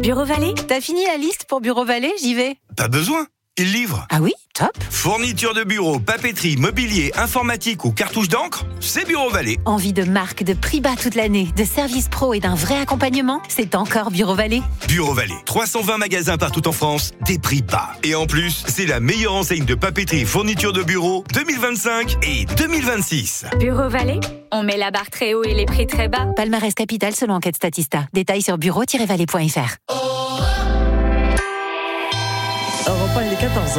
Bureau Vallée, t'as fini la liste pour Bureau Vallée? J'y vais. Pas besoin, il livre. Ah oui, top. Fourniture de bureau, papeterie, mobilier, informatique ou cartouche d'encre, c'est Bureau Vallée. Envie de marque, de prix bas toute l'année, de services pro et d'un vrai accompagnement? C'est encore Bureau Vallée. Bureau Vallée, 320 magasins partout en France, des prix bas. Et en plus, c'est la meilleure enseigne de papeterie et fourniture de bureau 2025 et 2026. Bureau Vallée, on met la barre très haut et les prix très bas. Palmarès Capital selon enquête Statista. Détails sur bureau-vallée.fr. Europe 1, il est 14h.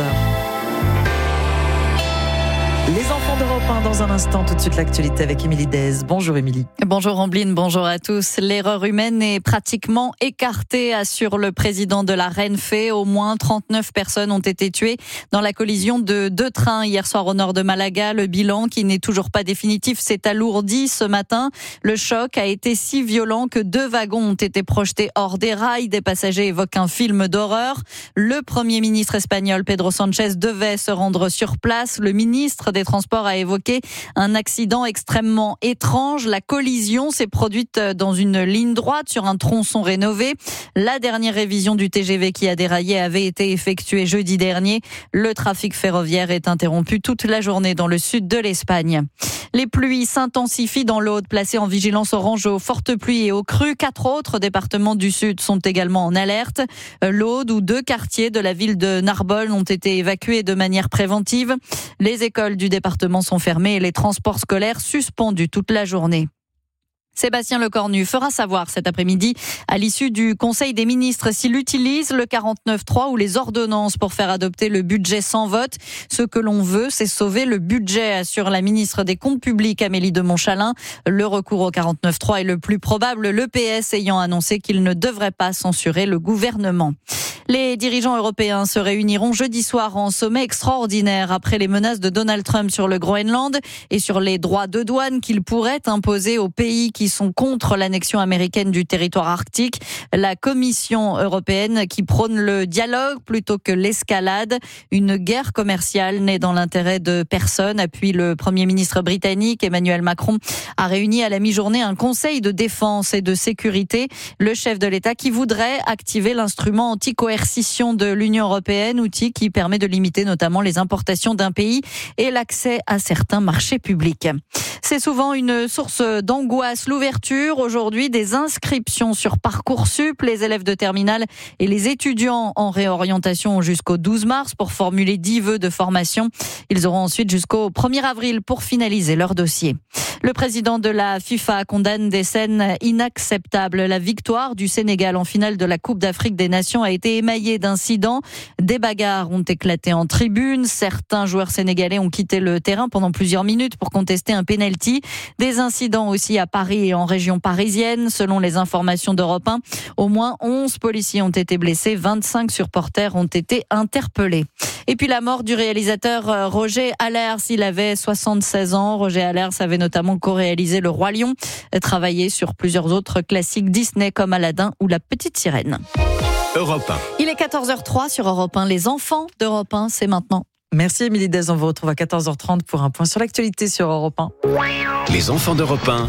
Les enfants d'Europe 1 dans un instant, tout de suite l'actualité avec Émilie Dez. Bonjour Émilie. Bonjour Ambline, bonjour à tous. L'erreur humaine est pratiquement écartée, assure le président de la Renfe. Au moins 39 personnes ont été tuées dans la collision de 2 trains hier soir au nord de Malaga. Le bilan, qui n'est toujours pas définitif, s'est alourdi ce matin. Le choc a été si violent que 2 wagons ont été projetés hors des rails. Des passagers évoquent un film d'horreur. Le Premier ministre espagnol Pedro Sánchez devait se rendre sur place. Le ministre des Transports a évoqué un accident extrêmement étrange. La collision s'est produite dans une ligne droite sur un tronçon rénové. La dernière révision du TGV qui a déraillé avait été effectuée jeudi dernier. Le trafic ferroviaire est interrompu toute la journée dans le sud de l'Espagne. Les pluies s'intensifient dans l'Aude, placée en vigilance orange aux fortes pluies et aux crues. 4 autres départements du sud sont également en alerte. L'Aude, où 2 quartiers de la ville de Narbonne ont été évacués de manière préventive. Les écoles du département sont fermées et les transports scolaires suspendus toute la journée. Sébastien Lecornu fera savoir cet après-midi, à l'issue du Conseil des ministres, s'il utilise le 49.3 ou les ordonnances pour faire adopter le budget sans vote. Ce que l'on veut, c'est sauver le budget, assure la ministre des Comptes publics, Amélie de Montchalin. Le recours au 49.3 est le plus probable, le PS ayant annoncé qu'il ne devrait pas censurer le gouvernement. Les dirigeants européens se réuniront jeudi soir en sommet extraordinaire après les menaces de Donald Trump sur le Groenland et sur les droits de douane qu'il pourrait imposer aux pays qui sont contre l'annexion américaine du territoire arctique. La Commission européenne qui prône le dialogue plutôt que l'escalade. Une guerre commerciale n'est dans l'intérêt de personne, appuie le Premier ministre britannique. Emmanuel Macron a réuni à la mi-journée un conseil de défense et de sécurité. Le chef de l'État qui voudrait activer l'instrument anti-coercition de l'Union européenne, outil qui permet de limiter notamment les importations d'un pays et l'accès à certains marchés publics. C'est souvent une source d'angoisse. L'ouverture aujourd'hui des inscriptions sur Parcoursup. Les élèves de terminale et les étudiants en réorientation ont jusqu'au 12 mars pour formuler 10 vœux de formation. Ils auront ensuite jusqu'au 1er avril pour finaliser leur dossier. Le président de la FIFA condamne des scènes inacceptables. La victoire du Sénégal en finale de la Coupe d'Afrique des Nations a été émaillée d'incidents. Des bagarres ont éclaté en tribune. Certains joueurs sénégalais ont quitté le terrain pendant plusieurs minutes pour contester un pénalty. Des incidents aussi à Paris et en région parisienne. Selon les informations d'Europe 1, au moins 11 policiers ont été blessés. 25 supporters ont été interpellés. Et puis la mort du réalisateur Roger Allers. Il avait 76 ans. Roger Allers avait notamment co-réalisé Le Roi Lion, travaillé sur plusieurs autres classiques Disney comme Aladdin ou La Petite Sirène. Europe 1. Il est 14h03 sur Europe 1. Les enfants d'Europe 1, c'est maintenant. Merci Émilie Dez, on vous retrouve à 14h30 pour un point sur l'actualité sur Europe 1. Les enfants d'Europe 1.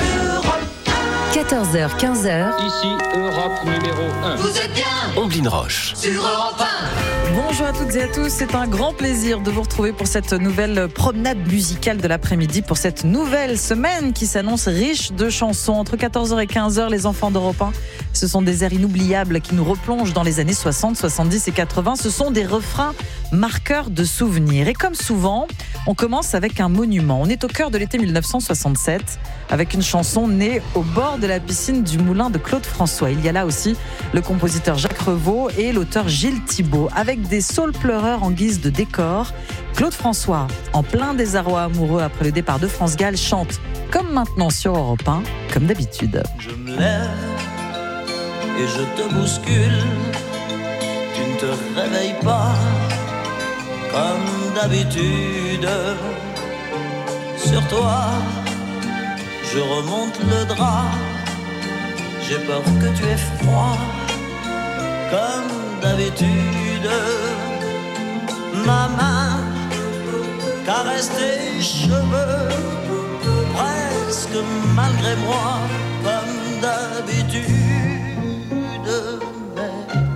14h, 15h. Ici, Europe numéro 1. Vous êtes bien Ambline Roche. sur Europe 1. Bonjour à toutes et à tous, c'est un grand plaisir de vous retrouver pour cette nouvelle promenade musicale de l'après-midi, pour cette nouvelle semaine qui s'annonce riche de chansons. Entre 14h et 15h, les enfants d'Europe 1, ce sont des airs inoubliables qui nous replongent dans les années 60, 70 et 80. Ce sont des refrains marqueurs de souvenirs. Et comme souvent, on commence avec un monument. On est au cœur de l'été 1967 avec une chanson née au bord de la piscine du moulin de Claude François. Il y a là aussi le compositeur Jacques Revaux et l'auteur Gilles Thibault. Avec des saules pleureurs en guise de décor, Claude François, en plein désarroi amoureux après le départ de France Gall, chante comme maintenant sur Europe 1, comme d'habitude. Je me lève et je te bouscule, tu ne te réveilles pas comme d'habitude. Sur toi, je remonte le drap, j'ai peur que tu aies froid comme d'habitude. Ma main caresse tes cheveux, presque malgré moi, comme d'habitude. Mais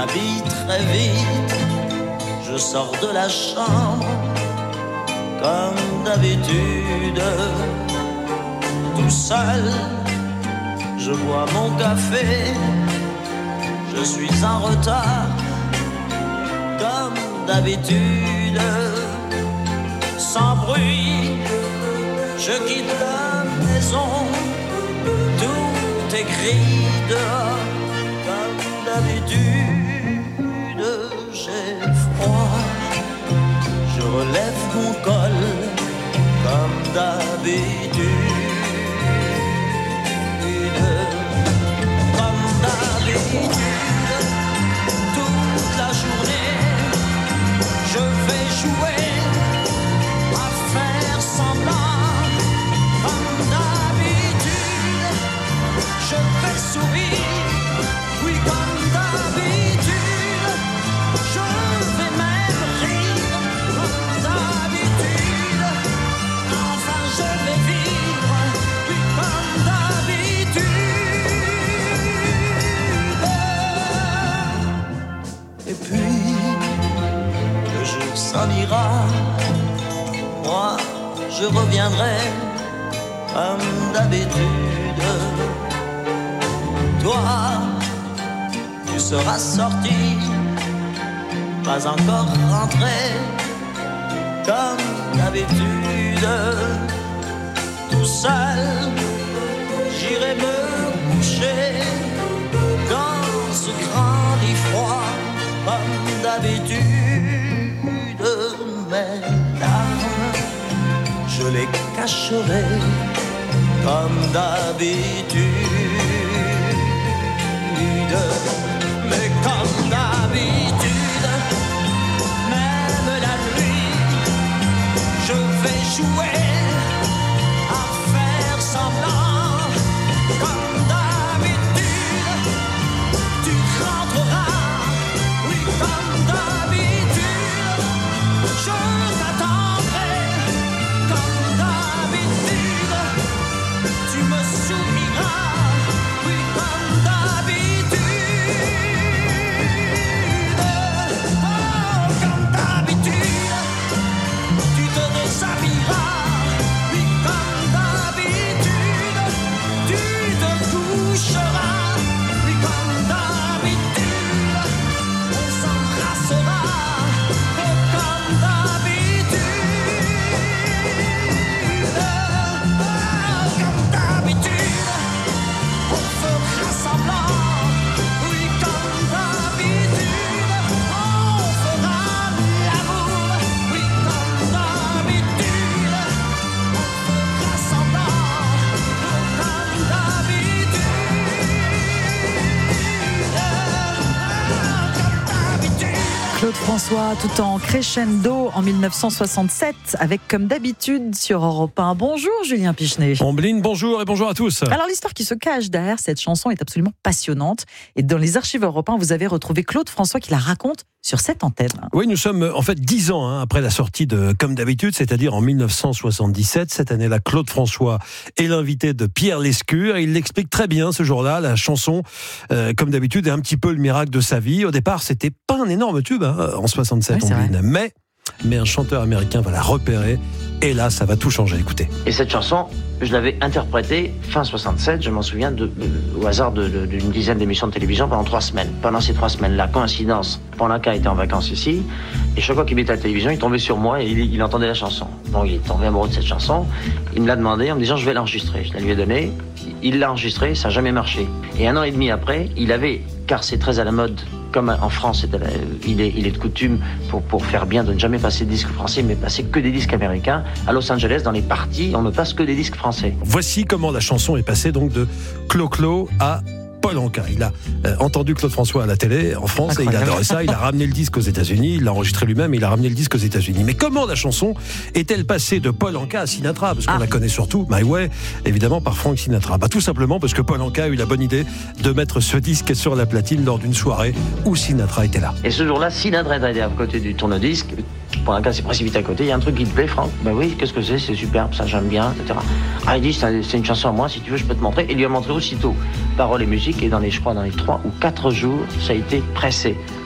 m'habille très vite, je sors de la chambre comme d'habitude, tout seul, je bois mon café, je suis en retard comme d'habitude, sans bruit, je quitte la maison, tout est gris dehors comme d'habitude, j'ai froid, je relève mon col comme d'habitude, comme d'habitude, toute la journée, je vais jouer à faire semblant, comme d'habitude, je vais sourire, oui comme d'habitude, je vais même rire, comme d'habitude, enfin je vais vivre, oui comme d'habitude. Et puis, le jour s'en ira, moi je reviendrai comme d'habitude. Toi, tu seras sorti, pas encore rentré, comme d'habitude. Tout seul, j'irai me coucher dans ce grand lit froid, comme d'habitude. Mes larmes, je les cacherai comme d'habitude. Mais comme d'habitude, même la nuit, je vais jouer à faire semblant, comme d'habitude, tu rentreras, oui comme d'habitude, je t'attendrai, comme d'habitude, tu me souriras, oui comme d'habitude, oh, comme d'habitude, tu te déshabilleras, oui comme d'habitude, tu te coucheras, oui comme d'habitude, on s'embrassera, oh, comme d'habitude, oh, comme d'habitude, on fera semblant, oui comme d'habitude, on fera l'amour, oui comme d'habitude, on fera semblant, oh, comme d'habitude, comme d'habitude. Claude François, tout en crescendo en 1967, avec comme d'habitude sur Europe 1. Bonjour Julien Pichenet. Amblin, bonjour et bonjour à tous. Alors l'histoire qui se cache derrière cette chanson est absolument passionnante. Et dans les archives Europe 1, vous avez retrouvé Claude François qui la raconte sur cette antenne. Oui, nous sommes en fait 10 ans après la sortie de Comme d'habitude, c'est-à-dire en 1977. Cette année-là, Claude François est l'invité de Pierre Lescure. Il l'explique très bien ce jour-là. La chanson, Comme d'habitude, est un petit peu le miracle de sa vie. Au départ, c'était pas un énorme tube en 67, oui, mais un chanteur américain va la repérer. Et là, ça va tout changer. Écoutez. Et cette chanson, je l'avais interprétée fin 67, je m'en souviens, au hasard d'une dizaine d'émissions de télévision pendant 3 semaines. Pendant ces 3 semaines-là, coïncidence, Paul-Anka était en vacances ici, et chaque fois qu'il mettait à la télévision, il tombait sur moi et il entendait la chanson. Donc il est tombé amoureux de cette chanson, il me l'a demandé en me disant je vais l'enregistrer. Je la lui ai donnée, il l'a enregistrée, ça n'a jamais marché. Et 1 an et demi après, il avait, car c'est très à la mode, comme en France, il est de coutume pour faire bien de ne jamais passer de disques français, mais passer que des disques américains. À Los Angeles, dans les parties, on ne passe que des disques français. Voici comment la chanson est passée donc de Clo-Clo à Paul Anka. Il a entendu Claude François à la télé en France. Incroyable. Et il adorait ça. Il a ramené le disque aux États-Unis. Il l'a enregistré lui-même et il a ramené le disque aux États-Unis. Mais comment la chanson est-elle passée de Paul Anka à Sinatra? Parce qu'on la connaît surtout, My Way, évidemment, par Frank Sinatra. Tout simplement parce que Paul Anka a eu la bonne idée de mettre ce disque sur la platine lors d'une soirée où Sinatra était là. Et ce jour-là, Sinatra était à côté du tourne-disque. Paul Anka s'est précipité à côté. Il y a un truc qui te plaît, Franck? Ben oui, qu'est-ce que c'est? C'est superbe, ça j'aime bien, etc. Ah, il dit, c'est une chanson à moi, si tu veux, je peux te montrer. Et il lui a montré aussitôt paroles et musique. Et je crois, dans les 3 ou 4 jours, ça a été pressé.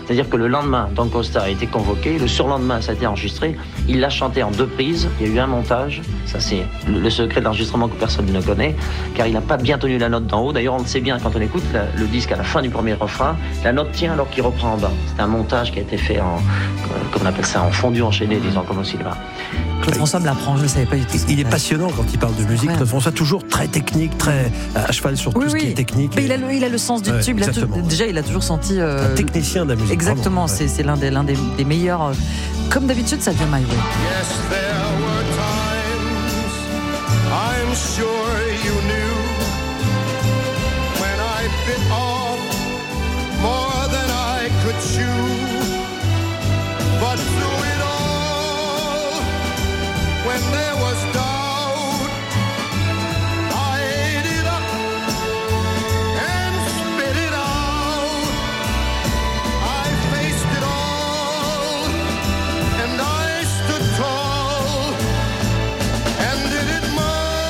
C'est-à-dire que le lendemain, Don Costa a été convoqué, le surlendemain, ça a été enregistré. Il l'a chanté en 2 prises. Il y a eu un montage. Ça, c'est le secret de l'enregistrement que personne ne connaît, car il n'a pas bien tenu la note d'en haut. D'ailleurs, on le sait bien quand on écoute le disque à la fin du premier refrain. La note tient alors qu'il reprend en bas. C'est un montage qui a été fait comme on appelle ça, en fondu enchaîné, disons, comme au cinéma. Claude François me l'apprend, je ne le savais pas du tout. Il est passionnant quand il parle de musique. Claude François, toujours très technique, très à cheval sur tout ce qui est technique. Mais il a le sens du tube. Déjà, il a toujours senti. Un technicien de la musique. Exactement, c'est l'un des meilleurs. Comme d'habitude, ça devient My Way. Yes, there were times I'm sure you knew when I bit off more than I could chew. But through it all, when there was doubt, I ate it up and spit it out. I faced it all and I stood tall and did it my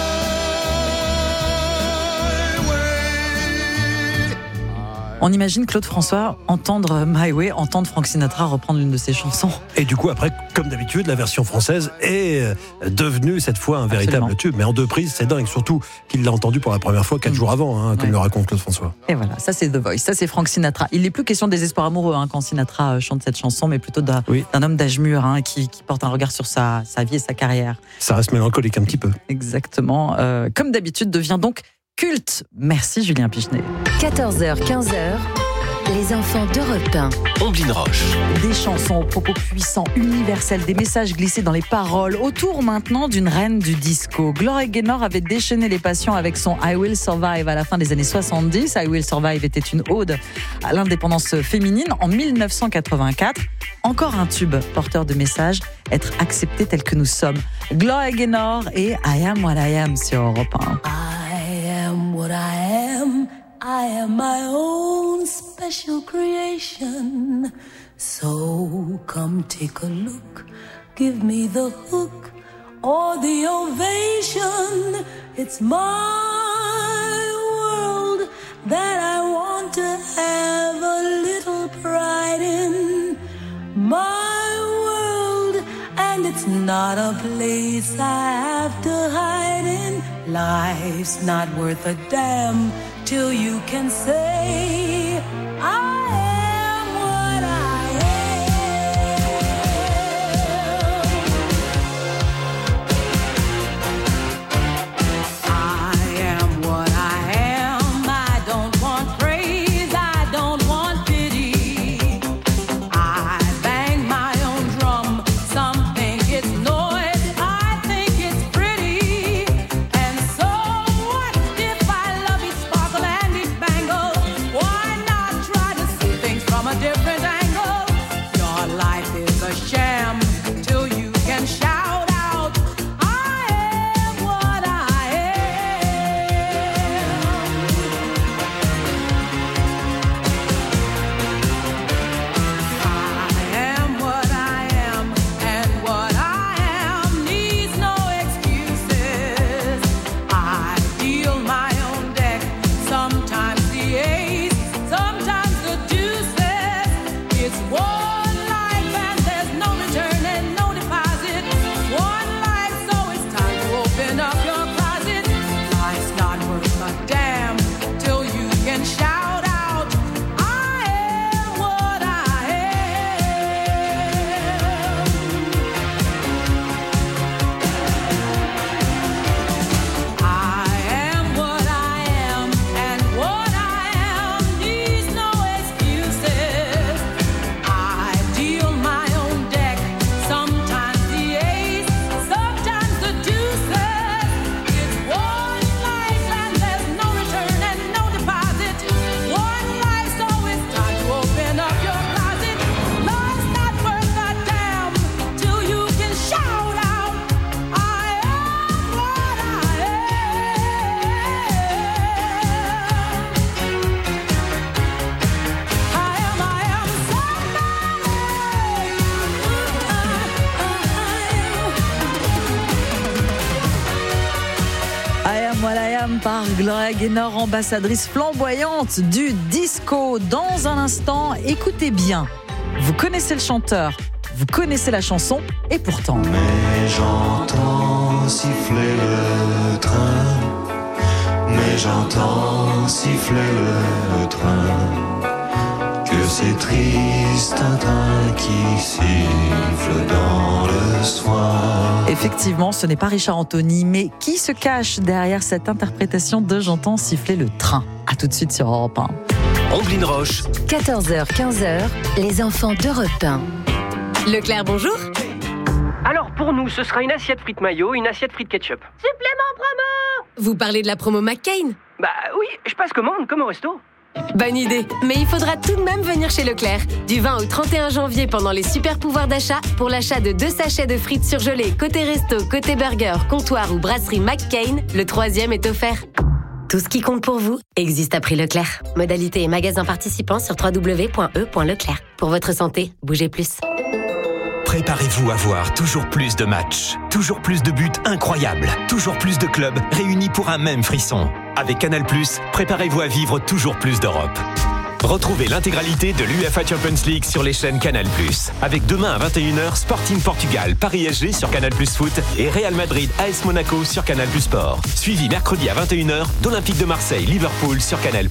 way. On imagine Claude François entendre My Way, entendre Frank Sinatra reprendre l'une de ses chansons. Et du coup, après, comme d'habitude, la version française est devenue cette fois un véritable tube. Mais en 2 prises, c'est dingue. Surtout qu'il l'a entendu pour la première fois 4 jours avant, comme le raconte Claude François. Et voilà, ça c'est The Voice, ça c'est Frank Sinatra. Il n'est plus question des espoirs amoureux quand Sinatra chante cette chanson, mais plutôt d'un homme d'âge mûr qui porte un regard sur sa vie et sa carrière. Ça reste mélancolique un petit peu. Exactement. Comme d'habitude, devient donc culte. Merci Julien Pichenet. 14h, 15h, les enfants d'Europe 1. Omblin Roche. Des chansons aux propos puissants, universels, des messages glissés dans les paroles. Autour maintenant d'une reine du disco. Gloria Gaynor avait déchaîné les passions avec son I Will Survive à la fin des années 70. I Will Survive était une ode à l'indépendance féminine en 1984. Encore un tube porteur de messages, être accepté tel que nous sommes. Gloria Gaynor et I Am What I Am sur Europe 1. I am what I am. I am my own special creation. So come take a look. Give me the hook or the ovation. It's my world that I want to have a little pride in. My world, and it's not a place I have to hide in. Life's not worth a damn till you can say I am what I am. I am what I am. I don't want praise, I don't want pity. I bang my own drum. Some think it's noise, I think it's pretty. And so what if I love each sparkle and each bangle? Why not try to see things from a different angle? Your life is a sham till you can shout out, I am what I am. I am what I am, and what I am needs no excuses. I deal my own deck, sometimes the ace, sometimes the deuces. It's one life and there's no return and no deposit. One life, so it's time to open up your closet. Life's not worth a damn till you can shout out, I am what I am. I am what I am, and what I am needs no excuses. I deal my own deck, sometimes the ace, sometimes the deuces. It's one life and there's no return and no deposit. One life, so it's time to open up your closet. Life's not worth a damn till you can shout out, I am what I am. I am I Am What I Am par Gloria Gaynor, ambassadrice flamboyante du disco. Dans un instant, écoutez bien, Vous connaissez le chanteur, vous connaissez la chanson, et pourtant... Mais j'entends siffler le train, mais j'entends siffler le train, que c'est triste un train qui siffle dans le soir. Effectivement, ce n'est pas Richard Anthony, mais qui se cache derrière cette interprétation de J'entends siffler le train? A tout de suite sur Europe 1. Amblin Roche. 14h, 15h, les enfants d'Europe 1. Leclerc, bonjour. Alors pour nous, ce sera une assiette frites mayo, une assiette frites ketchup. Supplément promo! Vous parlez de la promo McCain? Bah oui, je passe commande comme au resto. Bonne idée, mais il faudra tout de même venir chez Leclerc. Du 20 au 31 janvier pendant les super pouvoirs d'achat, pour l'achat de 2 sachets de frites surgelées côté resto, côté burger, comptoir ou brasserie McCain, le 3e est offert. Tout ce qui compte pour vous existe à prix Leclerc. Modalité et magasins participants sur www.e.leclerc. Pour votre santé, bougez plus. Préparez-vous à voir toujours plus de matchs, toujours plus de buts incroyables, toujours plus de clubs réunis pour un même frisson. Avec Canal+, préparez-vous à vivre toujours plus d'Europe. Retrouvez l'intégralité de l'UEFA Champions League sur les chaînes Canal+. Avec demain à 21h, Sporting Portugal, Paris SG sur Canal+ Foot et Real Madrid AS Monaco sur Canal+ Sport. Suivi mercredi à 21h d'Olympique de Marseille, Liverpool sur Canal+.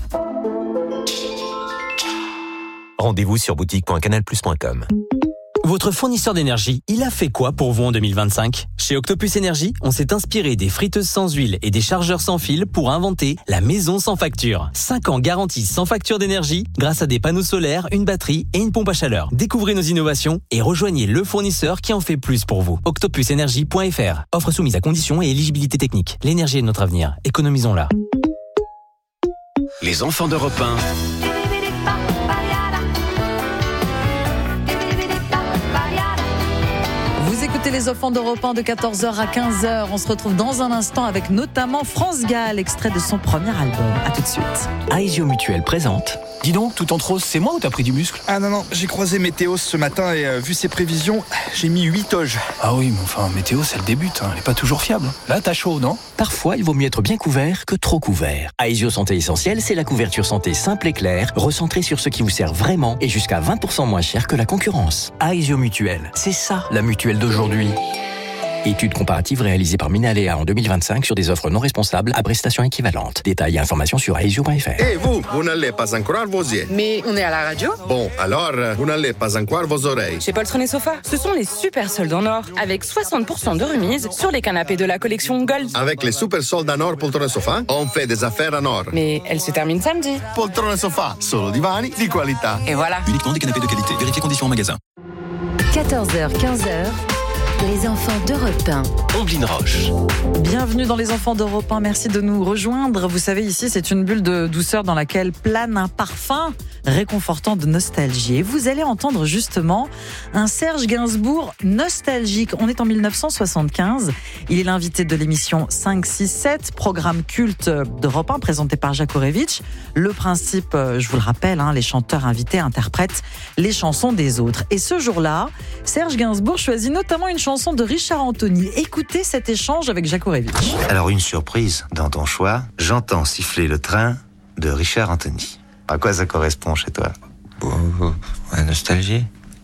Rendez-vous sur boutique.canalplus.com. Votre fournisseur d'énergie, il a fait quoi pour vous en 2025 ? Chez Octopus Énergie, on s'est inspiré des friteuses sans huile et des chargeurs sans fil pour inventer la maison sans facture. 5 ans garantie sans facture d'énergie grâce à des panneaux solaires, une batterie et une pompe à chaleur. Découvrez nos innovations et rejoignez le fournisseur qui en fait plus pour vous. octopusenergie.fr. Offre soumise à conditions et éligibilité technique. L'énergie est notre avenir. Économisons-la. Les enfants d'Europe 1. Vous écoutez les enfants d'Europe 1 de 14h à 15h. On se retrouve dans un instant avec notamment France Gall, extrait de son premier album. A tout de suite. Aesio Mutuel présente. Dis donc, tout en rose, c'est moi ou t'as pris du muscle? Ah non, j'ai croisé Météo ce matin et vu ses prévisions, j'ai mis 8 toges. Ah oui, mais enfin, Météo, c'est le début, elle est pas toujours fiable. Là, t'as chaud, non? Parfois, il vaut mieux être bien couvert que trop couvert. Aesio Santé Essentielle, c'est la couverture santé simple et claire, recentrée sur ce qui vous sert vraiment et jusqu'à 20% moins cher que la concurrence. Aesio Mutuel, c'est ça la mutuelle d'aujourd'hui. Étude comparative réalisée par Minalea en 2025 sur des offres non responsables à prestations équivalentes. Détails et informations sur aesio.fr. Et vous n'allez pas encore vos yeux. Mais on est à la radio. Bon, alors, vous n'allez pas encore vos oreilles. Chez Poltron et Sofa, ce sont les super soldes en or, avec 60% de remise sur les canapés de la collection Gold. Avec les super soldes en or Poltron et Sofa, on fait des affaires en or. Mais elle se termine samedi. Poltron et Sofa, solo divani di qualità. Et voilà. Uniquement des canapés de qualité. Vérifiez conditions en magasin. 14h, 15h, les enfants d'Europe 1. Amblin Roche. Bienvenue dans les enfants d'Europe 1, merci de nous rejoindre. Vous savez, ici, c'est une bulle de douceur dans laquelle plane un parfum réconfortant de nostalgie. Et vous allez entendre justement un Serge Gainsbourg nostalgique. On est en 1975. Il est l'invité de l'émission 5, 6, 7, programme culte d'Europe 1 présenté par Jacques Orevitch. Le principe, je vous le rappelle, les chanteurs invités interprètent les chansons des autres. Et ce jour-là, Serge Gainsbourg choisit notamment une chanson de Richard Anthony. Écoutez cet échange avec Jacques Orevitch. Alors une surprise dans ton choix, j'entends siffler le train de Richard Anthony. À quoi ça correspond chez toi? La nostalgie.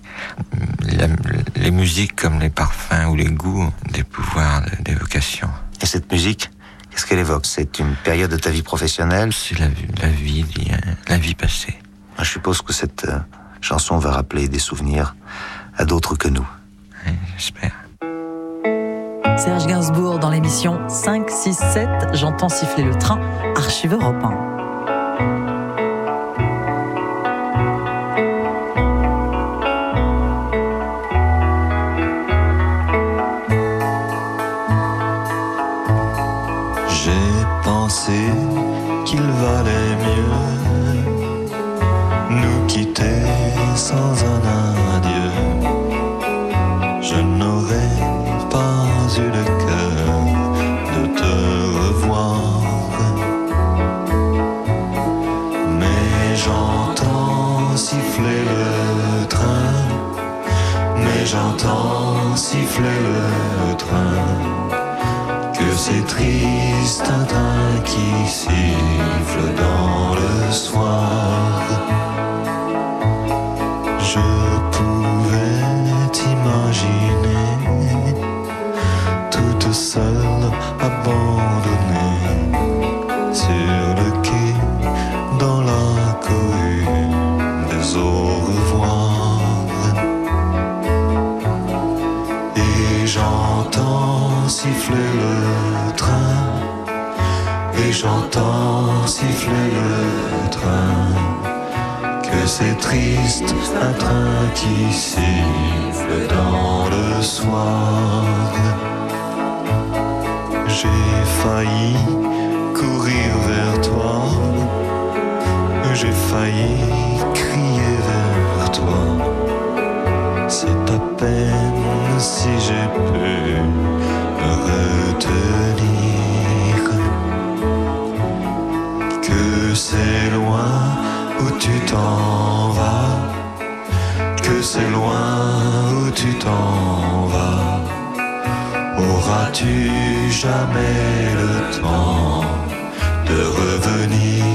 Les musiques comme les parfums ou les goûts ont des pouvoirs d'évocation. Et cette musique, qu'est-ce qu'elle évoque? C'est une période de ta vie professionnelle? C'est la vie passée. Je suppose que cette chanson va rappeler des souvenirs à d'autres que nous. Oui, j'espère. Serge Gainsbourg dans l'émission 5, 6, 7, j'entends siffler le train, Archive Europe 1. J'ai pensé qu'il valait mieux nous quitter sans un adieu. Je n'aurais pas eu le cœur de te revoir. Mais j'entends siffler le train. Mais j'entends siffler le train. Que c'est triste un train qui siffle dans le soir. je pouvais t'imaginer toute seule, abandonnée sur le quai, dans la cohue des au revoir. Et j'entends siffler le train, et j'entends siffler le train, que c'est triste un train qui siffle dans le soir. J'ai failli courir vers toi, j'ai failli crier vers toi. C'est à peine si j'ai pu me retenir, que c'est loin où tu t'en vas, que c'est loin où tu t'en vas. Auras-tu jamais le temps de revenir?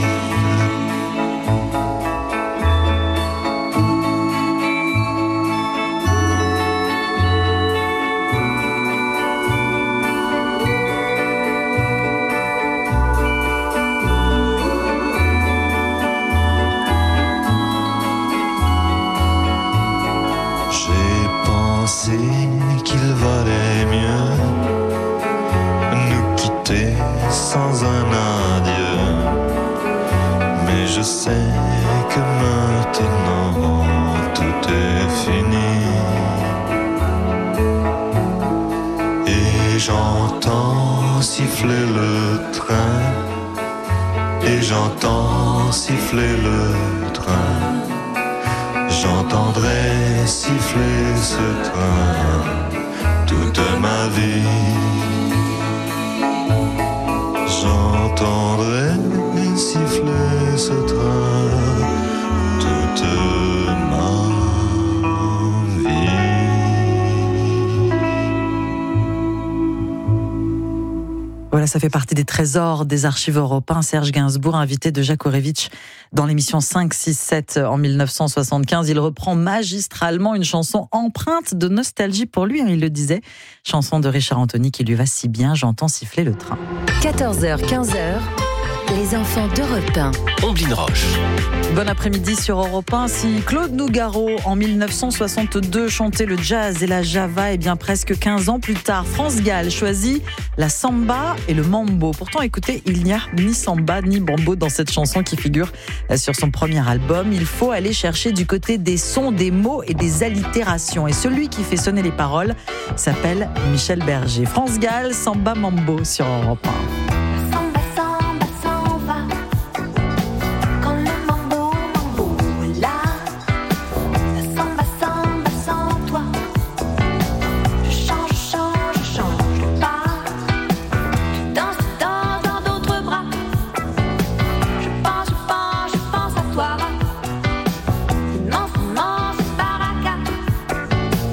Qu'il valait mieux nous quitter sans un adieu, mais je sais que maintenant tout est fini. Et j'entends siffler le train, et j'entends siffler le train. J'entendrai siffler ce train toute ma vie. J'entendrai siffler ce train toute ma vie. Voilà, ça fait partie des trésors des archives européens. Serge Gainsbourg, invité de Jacques Orevitch dans l'émission 5, 6, 7 en 1975. Il reprend magistralement une chanson empreinte de nostalgie pour lui, il le disait. Chanson de Richard Anthony qui lui va si bien, j'entends siffler le train. 14h, 15h, les enfants d'Europe 1. Omblin Roche. Bon après-midi sur Europe 1. Si Claude Nougaro, en 1962, chantait le jazz et la java, et bien presque 15 ans plus tard, France Gall choisit la samba et le mambo. Pourtant, écoutez, il n'y a ni samba ni mambo dans cette chanson qui figure sur son premier album. Il faut aller chercher du côté des sons, des mots et des allitérations. Et celui qui fait sonner les paroles s'appelle Michel Berger. France Gall, samba mambo sur Europe 1.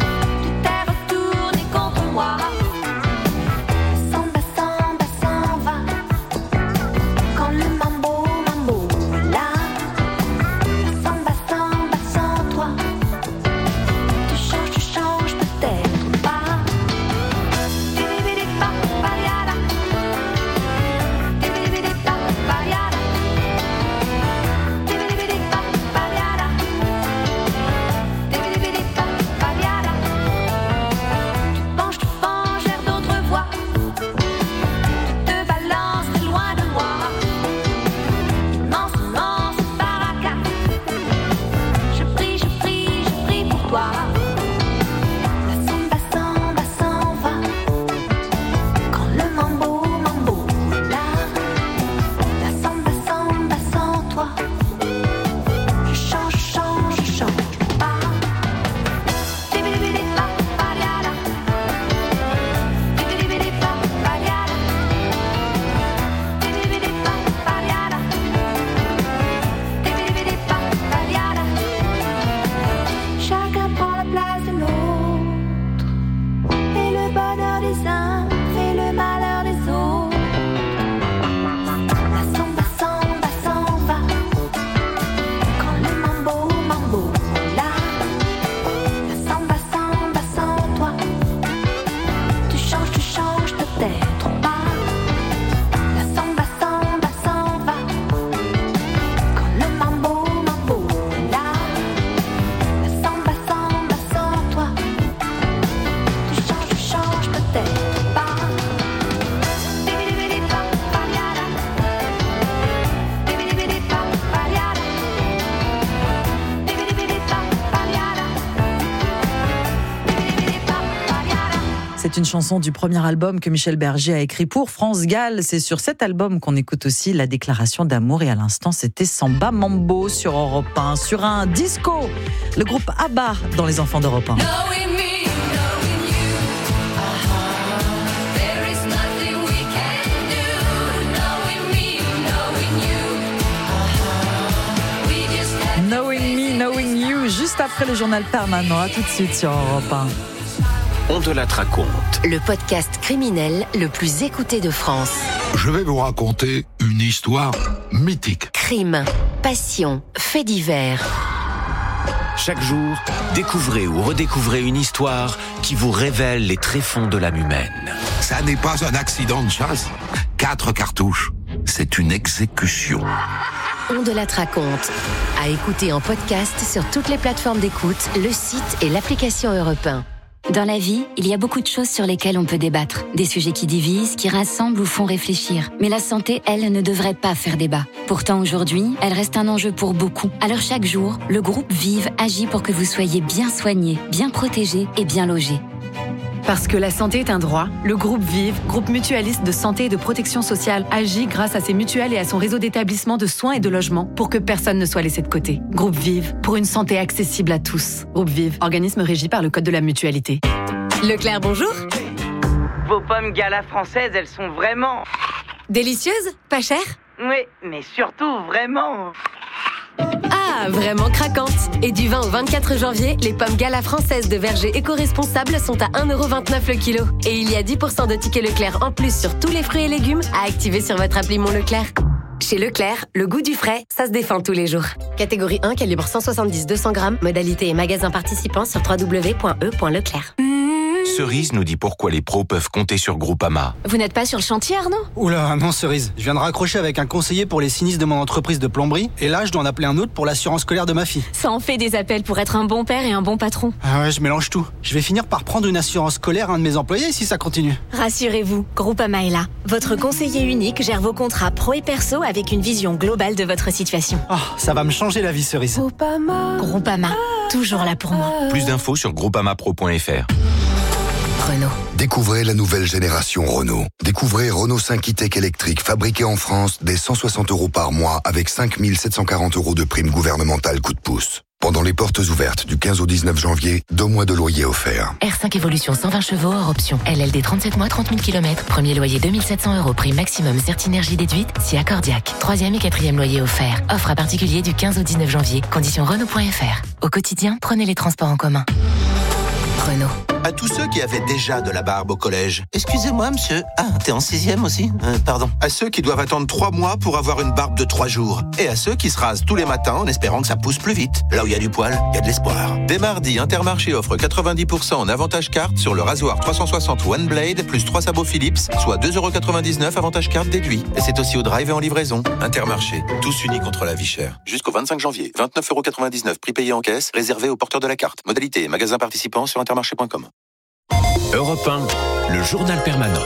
Samba, samba, samba. une chanson du premier album que Michel Berger a écrit pour France Gall. C'est sur cet album qu'on écoute aussi la déclaration d'amour. Et à l'instant, c'était Samba Mambo sur Europe 1. Sur un disco, le groupe ABBA dans Les Enfants d'Europe 1. Knowing You, juste après le journal permanent. À tout de suite sur Europe 1. On te la raconte. Le podcast criminel le plus écouté de France. Je vais vous raconter une histoire mythique. Crime, passion, faits divers. Chaque jour, découvrez ou redécouvrez une histoire qui vous révèle les tréfonds de l'âme humaine. Ça n'est pas un accident de chasse. 4 cartouches. C'est une exécution. On te la raconte. À écouter en podcast sur toutes les plateformes d'écoute, le site et l'application Europe 1. Dans la vie, il y a beaucoup de choses sur lesquelles on peut débattre. Des sujets qui divisent, qui rassemblent ou font réfléchir. Mais la santé, elle, ne devrait pas faire débat. Pourtant, aujourd'hui, elle reste un enjeu pour beaucoup. Alors chaque jour, le groupe Vive agit pour que vous soyez bien soignés, bien protégés et bien logés. Parce que la santé est un droit, le groupe Vive, groupe mutualiste de santé et de protection sociale, agit grâce à ses mutuelles et à son réseau d'établissements de soins et de logement pour que personne ne soit laissé de côté. Groupe Vive, pour une santé accessible à tous. Groupe Vive, organisme régi par le Code de la mutualité. Leclerc, bonjour. Vos pommes Gala françaises, elles sont vraiment... Délicieuses? Pas chères? Oui, mais surtout vraiment... Ah, vraiment craquantes. Et du 20 au 24 janvier, les pommes Gala françaises de verger éco-responsables sont à 1,29€ le kilo. Et il y a 10% de tickets Leclerc en plus sur tous les fruits et légumes à activer sur votre appli Mon Leclerc. Chez Leclerc, le goût du frais, ça se défend tous les jours. Catégorie 1, calibre 170-200 grammes. Modalité et magasin participants sur www.e.leclerc. Cerise nous dit pourquoi les pros peuvent compter sur Groupama. Vous n'êtes pas sur le chantier, Arnaud? Oula, non Cerise. Je viens de raccrocher avec un conseiller pour les sinistres de mon entreprise de plomberie. Et là, je dois en appeler un autre pour l'assurance scolaire de ma fille. Ça en fait des appels pour être un bon père et un bon patron. Ah ouais, je mélange tout. Je vais finir par prendre une assurance scolaire à un de mes employés si ça continue. Rassurez-vous, Groupama est là. Votre conseiller unique gère vos contrats pro et perso avec une vision globale de votre situation. Ah, ça va me changer la vie, Cerise. Groupama, toujours là pour moi. Plus d'infos sur groupamapro.fr. Renault. Découvrez la nouvelle génération Renault. Découvrez Renault 5 e-Tech électrique fabriqué en France dès 160 € par mois avec 5 740 € de prime gouvernementale coup de pouce. Pendant les portes ouvertes du 15 au 19 janvier, 2 mois de loyer offerts. R5 Evolution 120 chevaux hors option. LLD 37 mois, 30 000 km. Premier loyer 2700 €. Prime maximum Certinergie déduite si accordiaque. 3e et 4e loyer offert. Offre à particulier du 15 au 19 janvier. Conditions Renault.fr. Au quotidien, prenez les transports en commun. Renault. À tous ceux qui avaient déjà de la barbe au collège. Excusez-moi, monsieur. Ah, t'es en 6e aussi? Pardon. À ceux qui doivent attendre 3 mois pour avoir une barbe de 3 jours. Et à ceux qui se rasent tous les matins en espérant que ça pousse plus vite. Là où il y a du poil, il y a de l'espoir. Dès mardi, Intermarché offre 90% en avantage carte sur le rasoir 360 One Blade plus 3 sabots Philips, soit 2,99€ avantage carte déduit. Et c'est aussi au drive et en livraison. Intermarché, tous unis contre la vie chère. Jusqu'au 25 janvier, 29,99€ prix payé en caisse, réservé aux porteurs de la carte. Modalité et magasin participant sur intermarché.com. Europe 1, le journal permanent.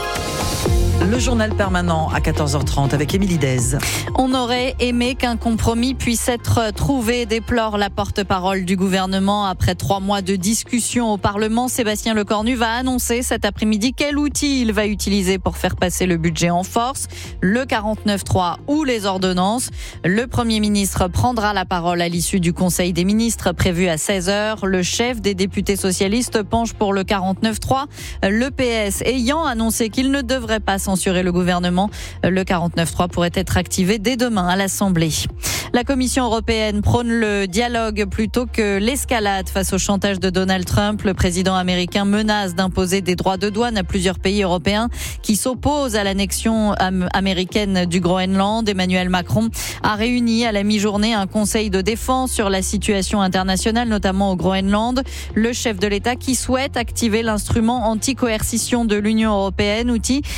Le journal permanent à 14h30 avec Émilie Dez. On aurait aimé qu'un compromis puisse être trouvé, déplore la porte-parole du gouvernement. Après 3 mois de discussion au Parlement, Sébastien Lecornu va annoncer cet après-midi quel outil il va utiliser pour faire passer le budget en force, le 49.3 ou les ordonnances. Le Premier ministre prendra la parole à l'issue du Conseil des ministres prévu à 16h. Le chef des députés socialistes penche pour le 49.3. Le PS ayant annoncé qu'il ne devrait pas censurer le gouvernement, le 49.3 pourrait être activé dès demain à l'Assemblée. La Commission européenne prône le dialogue plutôt que l'escalade face au chantage de Donald Trump. Le président américain menace d'imposer des droits de douane à plusieurs pays européens qui s'opposent à l'annexion américaine du Groenland. Emmanuel Macron a réuni à la mi-journée un conseil de défense sur la situation internationale, notamment au Groenland. Le chef de l'État qui souhaite activer l'instrument anti-coercition de l'Union européenne, outil qui permet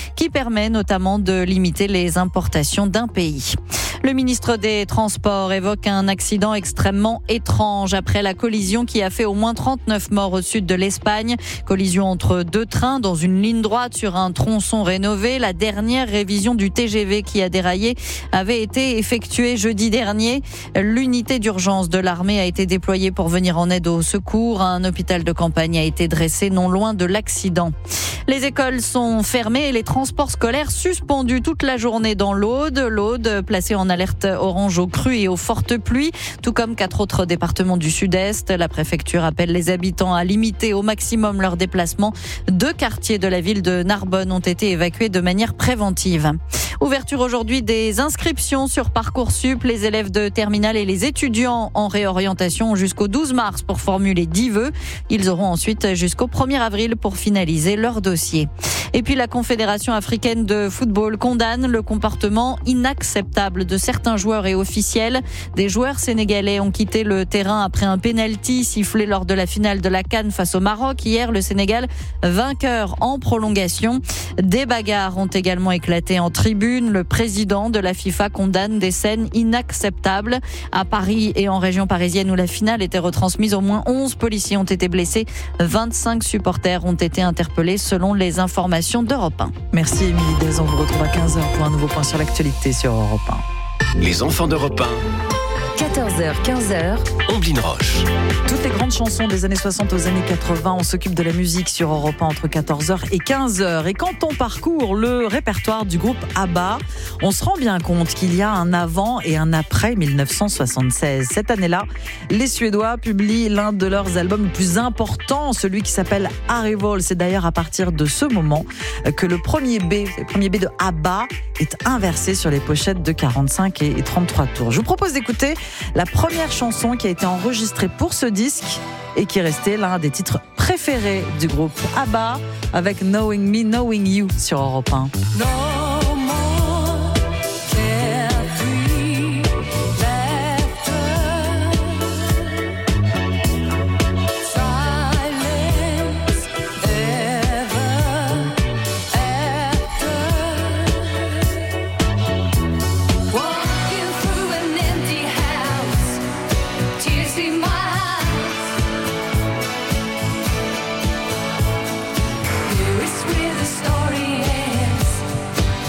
permet notamment de limiter les importations d'un pays. Le ministre des Transports évoque un accident extrêmement étrange après la collision qui a fait au moins 39 morts au sud de l'Espagne. Collision entre deux trains dans une ligne droite sur un tronçon rénové. La dernière révision du TGV qui a déraillé avait été effectuée jeudi dernier. L'unité d'urgence de l'armée a été déployée pour venir en aide aux secours. Un hôpital de campagne a été dressé non loin de l'accident. Les écoles sont fermées et les transports scolaires suspendus toute la journée dans l'Aude. L'Aude placée en alerte orange aux crues et aux fortes pluies, tout comme 4 autres départements du sud-est. La préfecture appelle les habitants à limiter au maximum leurs déplacements. 2 quartiers de la ville de Narbonne ont été évacués de manière préventive. Ouverture aujourd'hui des inscriptions sur Parcoursup. Les élèves de terminale et les étudiants en réorientation ont jusqu'au 12 mars pour formuler 10 vœux. Ils auront ensuite jusqu'au 1er avril pour finaliser leur dossier. Et puis la Confédération africaine de football condamne le comportement inacceptable de certains joueurs et officiels. Des joueurs sénégalais ont quitté le terrain après un pénalty sifflé lors de la finale de la CAN face au Maroc. Hier, le Sénégal vainqueur en prolongation. Des bagarres ont également éclaté en tribune. Le président de la FIFA condamne des scènes inacceptables. À Paris et en région parisienne où la finale était retransmise, au moins 11 policiers ont été blessés. 25 supporters ont été interpellés selon les informations d'Europe 1. Merci Émilie Dez, on vous retrouve à 15h pour un nouveau point sur l'actualité sur Europe 1. Les enfants d'Europe 1. 14h, 15h. Omblin Roche. Toutes les grandes chansons des années 60 aux années 80, on s'occupe de la musique sur Europe 1 entre 14h et 15h. Et quand on parcourt le répertoire du groupe ABBA, on se rend bien compte qu'il y a un avant et un après 1976. Cette année-là, les Suédois publient l'un de leurs albums les plus importants, celui qui s'appelle Arrival. C'est d'ailleurs à partir de ce moment que le premier B de ABBA est inversé sur les pochettes de 45 et 33 tours. Je vous propose d'écouter la première chanson qui a été enregistrée pour ce disque et qui est resté l'un des titres préférés du groupe ABBA avec Knowing Me, Knowing You sur Europe 1. Where the story ends.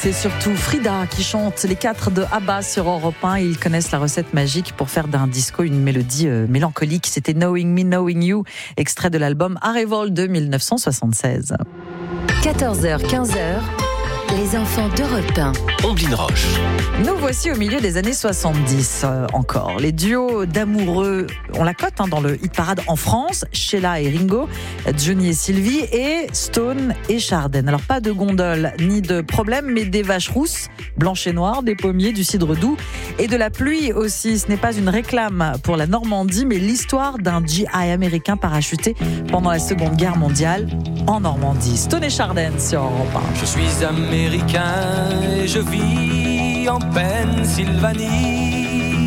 c'est surtout Frida qui chante les 4 de ABBA sur Europe 1. Ils connaissent la recette magique pour faire d'un disco une mélodie mélancolique. C'était Knowing Me, Knowing You, extrait de l'album Arrival de 1976. 14h, 15h, les enfants d'Europe 1. Omblin Roche. Nous voici au milieu des années 70 encore. Les duos d'amoureux ont la cote dans le hit parade en France. Sheila et Ringo, Johnny et Sylvie et Stone et Chardin. Alors pas de gondole ni de problème, mais des vaches rousses, blanches et noires, des pommiers, du cidre doux et de la pluie aussi. Ce n'est pas une réclame pour la Normandie, mais l'histoire d'un GI américain parachuté pendant la Seconde Guerre mondiale en Normandie. Stone et Chardin sur Europe 1. Je suis américain et je vis en Pennsylvanie.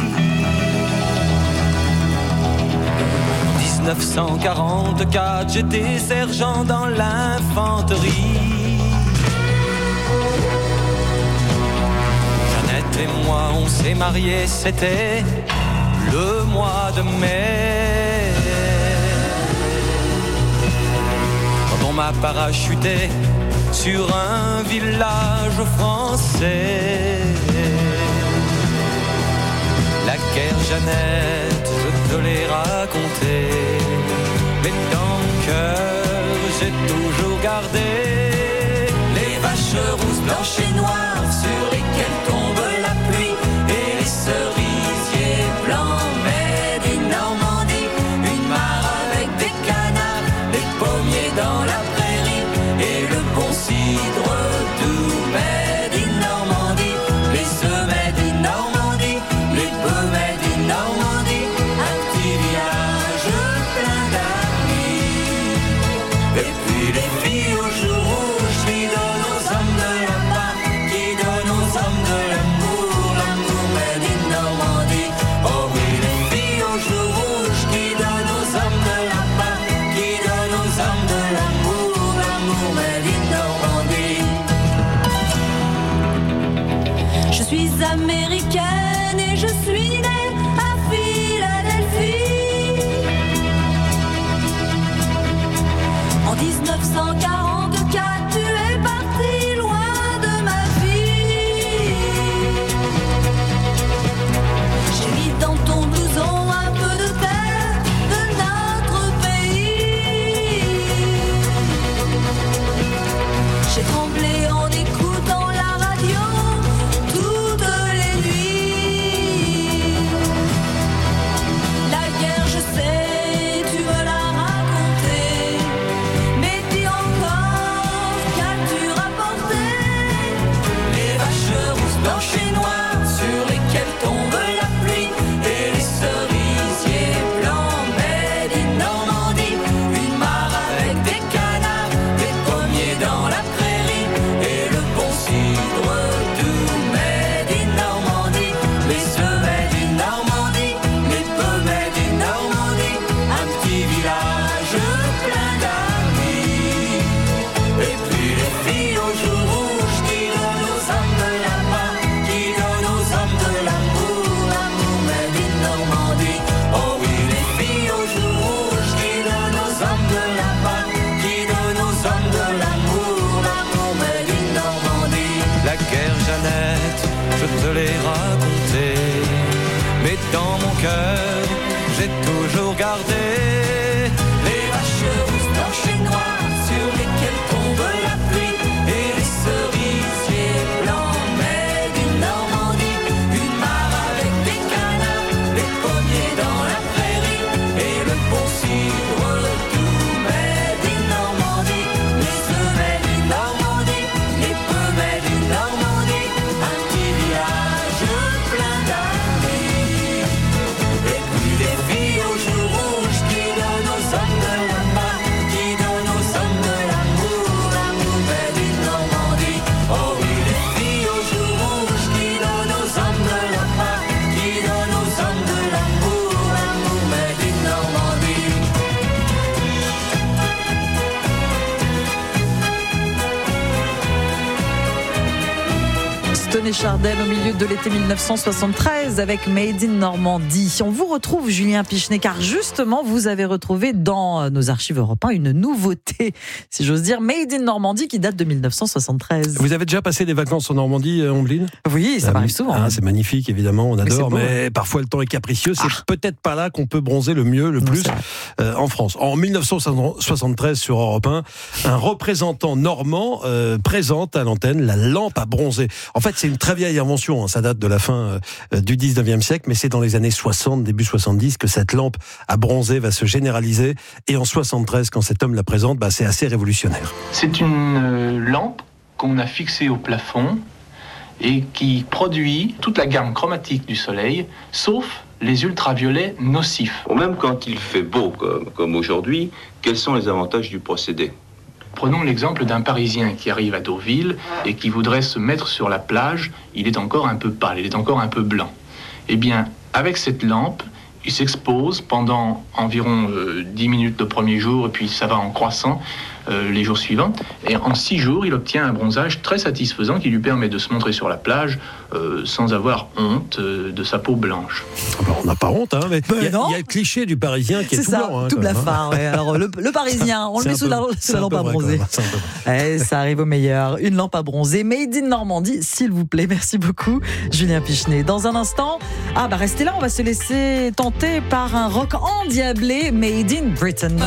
1944, j'étais sergent dans l'infanterie. Jeannette et moi, on s'est mariés, c'était le mois de mai. Quand on m'a parachuté sur un village français. La guerre, Jeannette, je te l'ai raconté, mais dans mon cœur, j'ai toujours gardé les vaches rousses, blanches et noires sur lesquelles tombe la pluie et les cerisiers blancs, mais d'une Normandie, une mare avec des canards, des pommiers dans la prairie et le bon cidre doux, mais d'une Normandie, les semets d'une Normandie, les pommes d'une Normandie, un petit village plein d'amis. Et puis les filles au jour rouge qui donnent aux hommes de la part, qui donnent aux hommes de l'amour, l'amour mais d'une Normandie. Oh oui, les filles au jour rouge qui donnent aux hommes de la part, qui donnent aux hommes de l'amour, l'amour mais d'une Normandie. Je suis américaine et je suis née à Philadelphie. En 1944, tu es parti loin de ma vie. J'ai mis dans ton blouson un peu de terre de notre pays. J'ai tremblé en écoutant la radio toutes les nuits. La guerre, je sais, tu me l'as raconté, mais dis encore, qu'as-tu rapporté? Les vaches rousses, blanches et noires sur lesquelles tombe la pluie et les cerisiers blancs, mais d'une Normandie, une mare avec des canards, des pommiers dans la prairie et le bon cidre doux, mais d'une Normandie, les semets d'une Normandie, les pommes d'une Normandie, un petit village plein d'amis. Et puis les filles au jour rouge qui donnent aux hommes de la part, qui donnent aux hommes de l'amour, l'amour mais d'une Normandie. Oh oui, les filles au jour rouge qui donnent aux hommes de la part, qui donnent aux hommes de l'amour, l'amour mais d'une Normandie. La guerre, Jeannette, je te l'ai raconté, mais dans mon cœur, j'ai toujours gardé les vaches rousses, blanches et noires sur lesquelles tombe la pluie et les cerisiers blancs, mais d'une Normandie, une mare avec des canards, des pommiers dans la prairie et le bon cidre doux, mais d'une Normandie, les semets d'une Normandie, les pommes d'une Normandie, un petit village plein d'amis. Et puis les filles au jour rouge qui donnent Tony Chardel au milieu de l'été 1973 avec Made in Normandie. On vous retrouve, Julien Pichenet, car justement, vous avez retrouvé dans nos archives Europe 1 une nouveauté, si j'ose dire, Made in Normandie qui date de 1973. Vous avez déjà passé des vacances en Normandie, Ombline ? Oui, ça m'arrive souvent. Ah, c'est magnifique, évidemment, on adore, beau, mais parfois le temps est capricieux. C'est peut-être pas là qu'on peut bronzer le mieux, le plus en France. En 1973, sur Europe 1, un représentant normand présente à l'antenne la lampe à bronzer. En fait, c'est une très vieille invention, hein. Ça date de la fin du 19e siècle, mais c'est dans les années 60, début 70, que cette lampe à bronzer va se généraliser. Et en 73, quand cet homme la présente, c'est assez révolutionnaire. C'est une lampe qu'on a fixée au plafond et qui produit toute la gamme chromatique du soleil, sauf les ultraviolets nocifs. Même quand il fait beau, comme aujourd'hui, quels sont les avantages du procédé ? Prenons l'exemple d'un Parisien qui arrive à Deauville et qui voudrait se mettre sur la plage. Il est encore un peu pâle, il est encore un peu blanc. Eh bien, avec cette lampe, il s'expose pendant environ 10 minutes le premier jour, et puis ça va en croissant les jours suivants. Et en 6 jours, il obtient un bronzage très satisfaisant qui lui permet de se montrer sur la plage sans avoir honte de sa peau blanche. On n'a pas honte, mais il y a le cliché du Parisien qui est tout ça, blanc. tout blafard. Ouais. Alors, le Parisien, on le met sous la lampe à bronzer. Ça arrive au meilleur. Une lampe à bronzer, Made in Normandie, s'il vous plaît. Merci beaucoup, Julien Pichenet. Dans un instant, restez là, on va se laisser tenter par un rock endiablé, Made in Britain.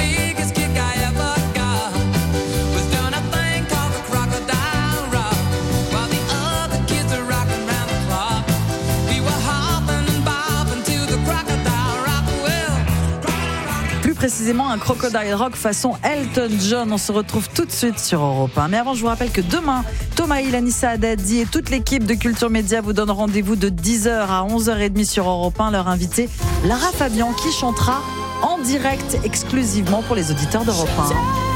Précisément un crocodile rock façon Elton John. On se retrouve tout de suite sur Europe 1. Mais avant, je vous rappelle que demain, Thomas Hill, Anissa Haddadi et toute l'équipe de Culture Média vous donnent rendez-vous de 10h à 11h30 sur Europe 1. Leur invitée, Lara Fabian, qui chantera en direct exclusivement pour les auditeurs d'Europe 1.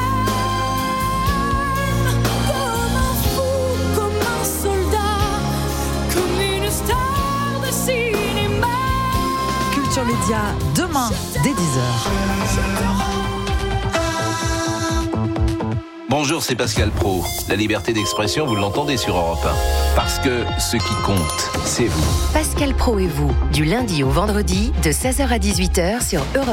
Culture Média, demain, dès 10h. Bonjour, c'est Pascal Praud. La liberté d'expression, vous l'entendez sur Europe 1. Parce que ce qui compte, c'est vous. Pascal Praud et vous, du lundi au vendredi, de 16h à 18h sur Europe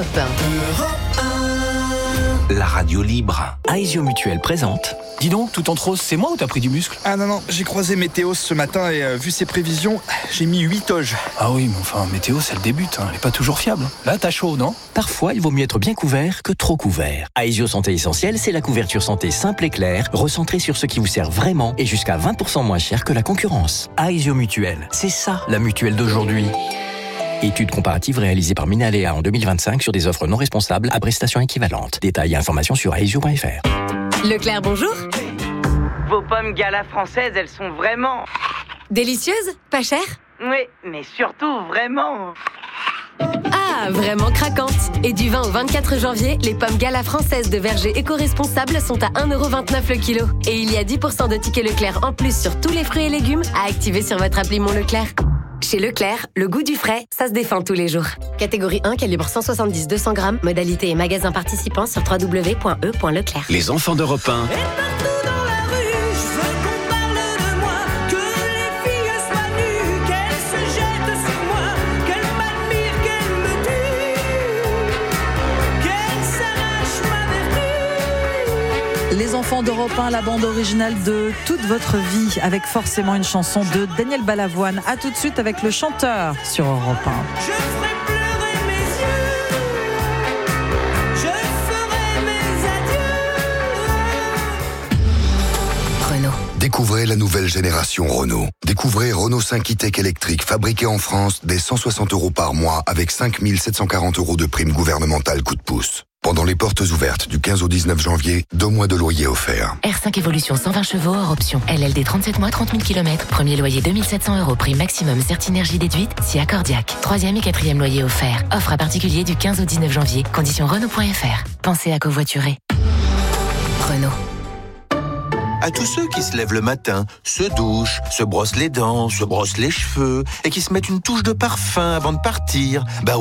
1. La radio libre. Aesio Mutuel présente. Dis donc, tout entre rose, c'est moi ou t'as pris du muscle ? Ah non, j'ai croisé Météo ce matin et vu ses prévisions, j'ai mis 8 oges. Ah oui, mais enfin, Météo, c'est le début, elle n'est pas toujours fiable. Là, t'as chaud, non ? Parfois, il vaut mieux être bien couvert que trop couvert. Aesio Santé Essentielle, c'est la couverture santé simple et claire, recentrée sur ce qui vous sert vraiment et jusqu'à 20% moins cher que la concurrence. Aesio Mutuel, c'est ça, la mutuelle d'aujourd'hui. Étude comparative réalisée par Minalea en 2025 sur des offres non responsables à prestations équivalentes. Détails et informations sur aesio.fr. Leclerc, bonjour. Vos pommes Gala françaises, elles sont vraiment... Délicieuses ? Pas chères ? Oui, mais surtout vraiment... Ah, vraiment craquantes. Et du 20 au 24 janvier, les pommes Gala françaises de verger éco-responsables sont à 1,29€ le kilo. Et il y a 10% de tickets Leclerc en plus sur tous les fruits et légumes à activer sur votre appli Mon Leclerc. Chez Leclerc, le goût du frais, ça se défend tous les jours. Catégorie 1, calibre 170-200 grammes. Modalité et magasin participants sur www.e.leclerc. Les enfants d'Europe 1. Les enfants d'Europe 1, la bande originale de toute votre vie, avec forcément une chanson de Daniel Balavoine. A tout de suite avec le chanteur sur Europe 1. Je ferai pleurer mes yeux, je ferai mes adieux. Renault. Découvrez la nouvelle génération Renault. Découvrez Renault 5 e-Tech électrique fabriqué en France dès 160 € par mois avec 5 740 € de prime gouvernementale coup de pouce. Pendant les portes ouvertes du 15 au 19 janvier, 2 mois de loyer offerts. R5 Evolution 120 chevaux hors option. LLD 37 mois, 30 000 km. Premier loyer 2 700 €. Prix maximum Certinergie déduite si accordiaque. 3e et 4e loyer offert. Offre à particulier du 15 au 19 janvier. Conditions Renault.fr. Pensez à covoiturer. Renault. À tous ceux qui se lèvent le matin, se douchent, se brossent les dents, se brossent les cheveux et qui se mettent une touche de parfum avant de partir. Bah ouais,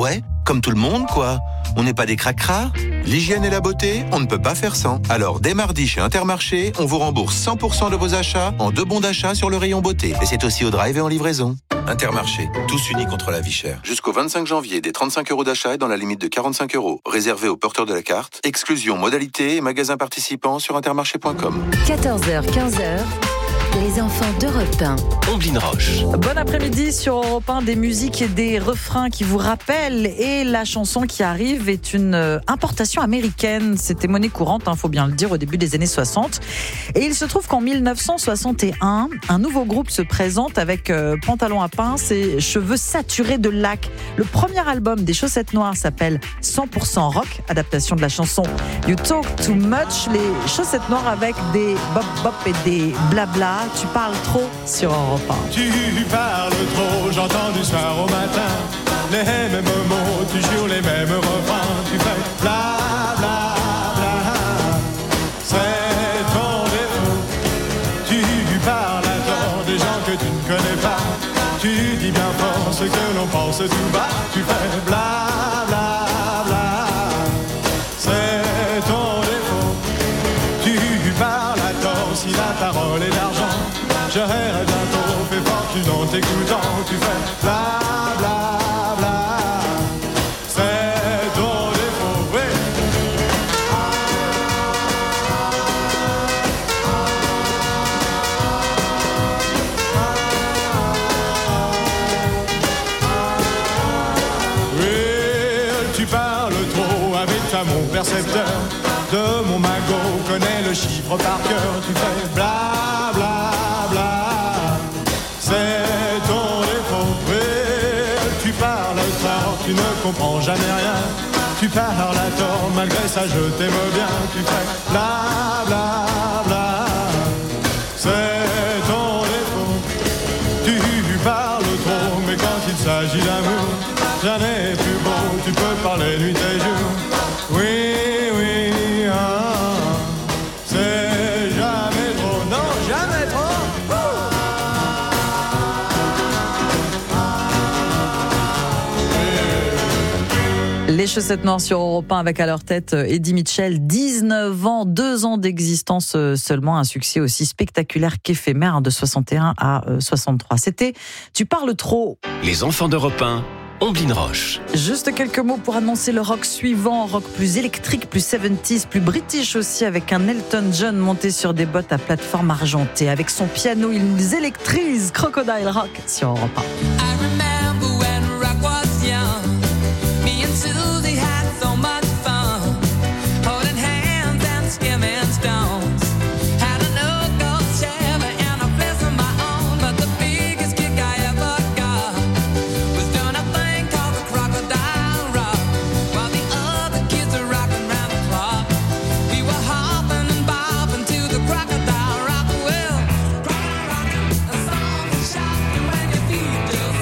comme tout le monde, quoi. On n'est pas des cracras. L'hygiène et la beauté, on ne peut pas faire sans. Alors, dès mardi chez Intermarché, on vous rembourse 100% de vos achats en 2 bons d'achat sur le rayon beauté. Et c'est aussi au drive et en livraison. Intermarché, tous unis contre la vie chère. Jusqu'au 25 janvier, des 35 € d'achat et dans la limite de 45 €. Réservé aux porteurs de la carte. Exclusion, modalité et magasins participants sur intermarché.com. 14h, 15h. Les enfants d'Europe 1. Omblin Roche. Bon après-midi sur Europe 1, des musiques et des refrains qui vous rappellent. Et la chanson qui arrive est une importation américaine. C'était monnaie courante, faut bien le dire, au début des années 60. Et il se trouve qu'en 1961, un nouveau groupe se présente avec pantalon à pince et cheveux saturés de lac. Le premier album des Chaussettes Noires s'appelle 100% Rock, adaptation de la chanson You Talk Too Much. Les Chaussettes Noires avec des bop-bop et des blabla. Tu parles trop sur Europe 1. Tu parles trop, j'entends du soir au matin les mêmes mots, toujours les mêmes refrains. Tu fais bla bla bla, c'est ton défaut. Tu parles à tort des gens que tu ne connais pas. Tu dis bien fort ce que l'on pense tout bas. Tu fais bla bla bla, c'est ton défaut. Tu parles à tort si la parole est d'argent. J'aurais bientôt fait fortune en t'écoutant. Tu fais bla bla bla, c'est ton défaut, oui. Oui, tu parles trop avec ta mon percepteur. De mon magot connais le chiffre par cœur. Tu fais bla bla bla, c'est ton défaut. Oui, tu parles tard, tu ne comprends jamais rien. Tu parles à tort, malgré ça je t'aime bien. Tu fais bla bla bla, c'est ton défaut. Tu parles trop, mais quand il s'agit d'amour, jamais plus beau. Tu peux parler nuit et jour. Oui, oui, c'est jamais trop, non, jamais trop. Les Chaussettes Noires sur Europe 1 avec à leur tête Eddie Mitchell, 19 ans, 2 ans d'existence seulement, un succès aussi spectaculaire qu'éphémère de 61 à 63. C'était Tu parles trop. Les enfants d'Europe 1. Omblin Roche. Juste quelques mots pour annoncer le rock suivant, rock plus électrique, plus 70s, plus british aussi, avec un Elton John monté sur des bottes à plateforme argentée. Avec son piano, il nous électrise. Crocodile Rock sur Europe 1. Crocodile rock, well, a song that shot you when your feet just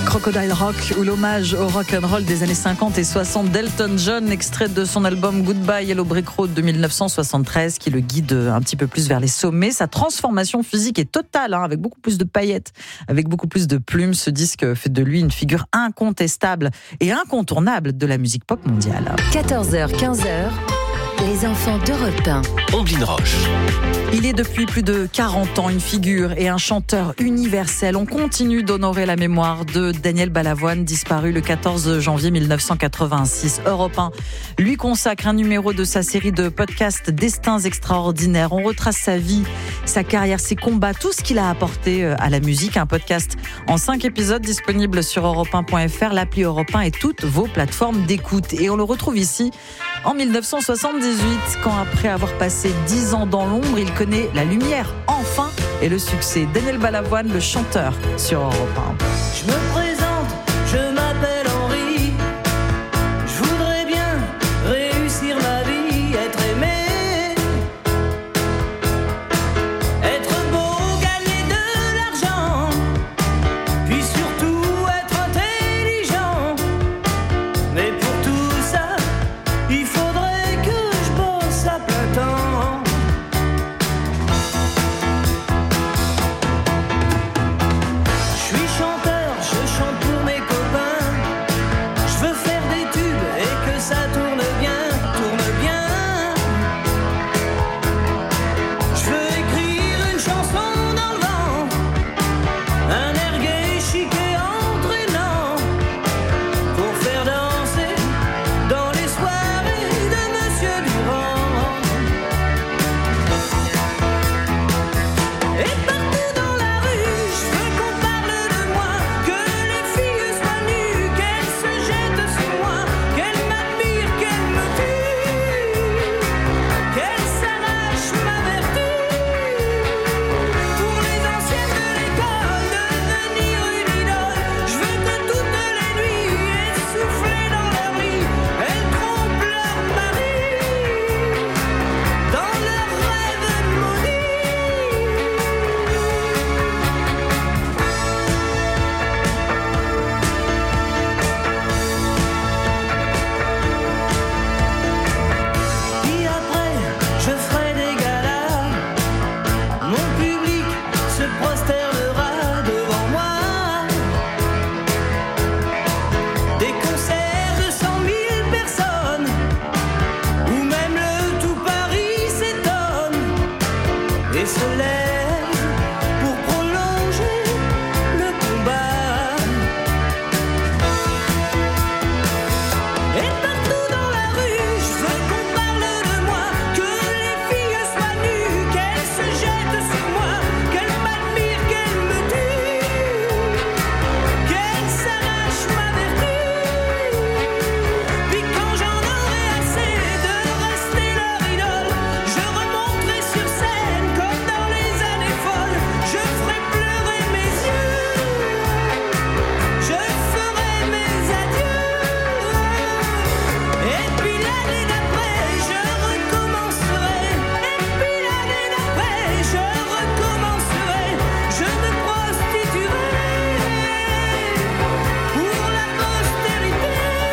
Crocodile Rock ou l'hommage au rock'n'roll des années 50 et 60 d'Elton John, extrait de son album Goodbye Yellow Brick Road de 1973 qui le guide un petit peu plus vers les sommets. Sa transformation physique est totale, avec beaucoup plus de paillettes, avec beaucoup plus de plumes. Ce disque fait de lui une figure incontestable et incontournable de la musique pop mondiale. 14h, 15h, les enfants d'Europe 1. Omblin Roche. Il est depuis plus de 40 ans une figure et un chanteur universel. On continue d'honorer la mémoire de Daniel Balavoine, disparu le 14 janvier 1986. Europe 1 lui consacre un numéro de sa série de podcasts Destins extraordinaires. On retrace sa vie, sa carrière, ses combats, tout ce qu'il a apporté à la musique. Un podcast en 5 épisodes disponible sur europe1.fr, l'appli Europe 1 et toutes vos plateformes d'écoute. Et on le retrouve ici en 1978, quand après avoir passé 10 ans dans l'ombre, il connaît la lumière, enfin, et le succès. Daniel Balavoine, le chanteur, sur Europe 1. Je me présente, je m'appelle Henri. Je voudrais bien réussir ma vie, être aimé, être beau, gagner de l'argent, puis surtout être intelligent. Mais pour tout ça, il faudrait que je bosse à plein temps. Je suis chanteur, je chante pour mes copains. Je veux faire des tubes et que ça tourne bien, tourne bien. Je veux écrire une chanson dans le vent, un air gai, chic et entraînant, pour faire danser dans les soirées de Monsieur Durand. Et partout dans la rue, je veux qu'on parle de moi, que les filles soient nues, qu'elles se jettent sur moi, qu'elles m'admirent, qu'elles me tuent, qu'elles s'arrachent ma vertu. Pour les anciennes de l'école, devenir une idole. Je veux que toutes les nuits, essoufflées dans leur lit, elles trompent leur mari dans leurs rêves maudits. Puis après, je ferai des galas. Mon public se prosternera devant moi. Des concerts de 100 000 personnes, où même le tout Paris s'étonne et se lève pour prolonger le combat. Et partout dans la rue, je veux qu'on parle de moi, que les filles soient nues, qu'elles se jettent sur moi, qu'elles m'admirent, qu'elles me tuent, qu'elles s'arrachent ma vertu. Puis quand j'en aurai assez de rester leur idole, je remonterai sur scène comme dans les années folles. Je ferai pleurer mes yeux, je ferai mes adieux. Et puis l'année d'après, je recommencerai. Et puis l'année d'après, je recommencerai. Je me prostituerai pour la postérité.